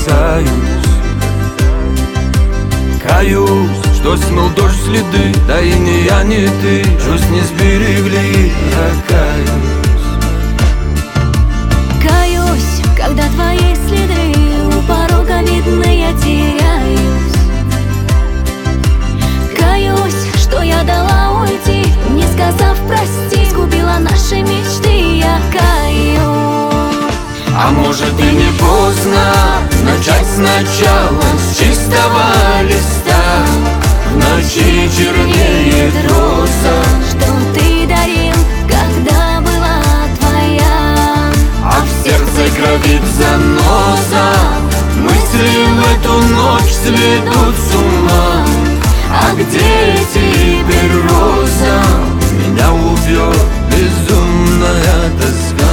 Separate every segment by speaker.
Speaker 1: касаюсь. Каюсь, что смыл дождь следы, да и не я, не ты, чувств не сберегли, я каюсь.
Speaker 2: Каюсь, когда твои следы у порога видны, я теряюсь. Каюсь, что я дала уйти, не сказав прости, сгубила наши мечты, я каюсь.
Speaker 1: А может и не поздно начать сначала, с чистого листа. В ночи чернеет роза,
Speaker 2: что ты дарил, когда была твоя,
Speaker 1: а в сердце кровит заноза. Мысли в эту ночь сведут с ума. А где теперь роза? Меня убьет безумная тоска.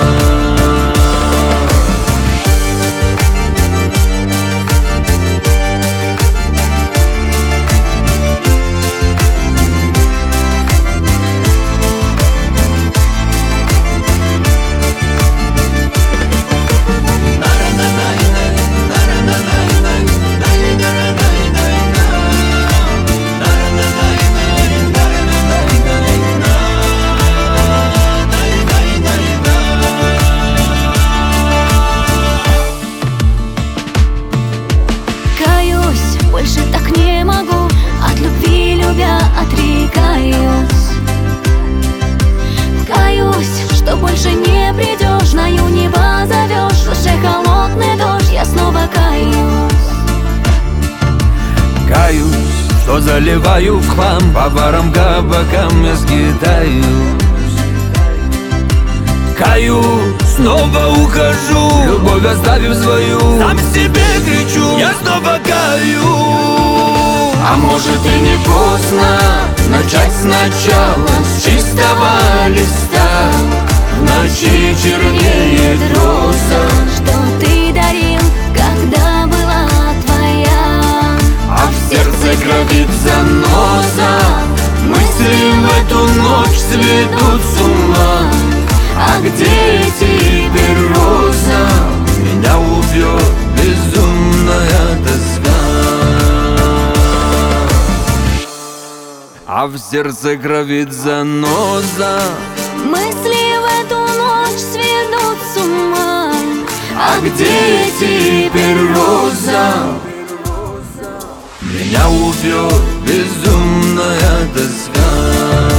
Speaker 2: Больше так не могу, от любви любя отрекаюсь. Каюсь, что больше не придешь, знаю, не позовешь, в душе холодный дождь, я снова каюсь.
Speaker 1: Каюсь, что заливаю в хлам, по барам, кабакам я скитаюсь. Каюсь, снова ухожу, любовь оставив свою, сам себе кричу, я снова каюсь. А может и не поздно начать сначала, с чистого листа. В ночи чернеет роза,
Speaker 2: что ты дарил, когда была твоя,
Speaker 1: а в сердце кровит заноза. Мысли в эту ночь сведут с ума. А где теперь роза? Меня убьет безумная тоска. А в сердце кровит заноза.
Speaker 2: мысли в эту ночь сведут с ума.
Speaker 1: А где теперь роза? Меня убьет безумная тоска.